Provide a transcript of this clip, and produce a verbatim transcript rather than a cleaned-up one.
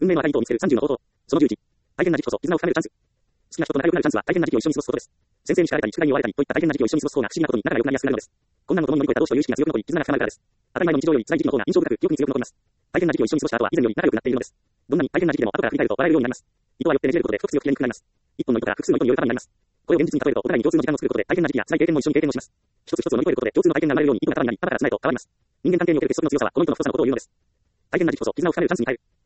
運命の赤い糸を見つけるさんじゅうの方法。そのじゅういち。大変な時期こそ絆を深めるチャンス。好きな人と仲良くなるチャンスは大変な時期を一緒に過ごすことです。先生に叱られたり、宿題に追われたりといった大変な時期を一緒に過ごす方が不思議なことに仲が良くなりやすくなるのです。困難を共に乗り越えた同士という意識が強く残り、絆が深まるからです。当たり前の日常より辛い時期の方が印象深く、記憶に強く残ります。大変な時期を一緒に過ごした後は以前より仲良くなっているのです。どんなに大変な時期でも後から振り返ると笑えるようになります。糸はよってねじれることで太く強く切れにくくなります。一本の糸から複数の糸による束になります。これを現実に例えると、お互いに共通の時間を作ることで大変な時期や辛い経験も一緒に経験をします。一つ一つを乗り越えることで共通の体験が生まれるように糸が束になり、肩から綱へと変わります。人間関係における結束の強さはこの糸の太さのことを言うのです。大変な時期こそ絆を深めるチャンスに変える。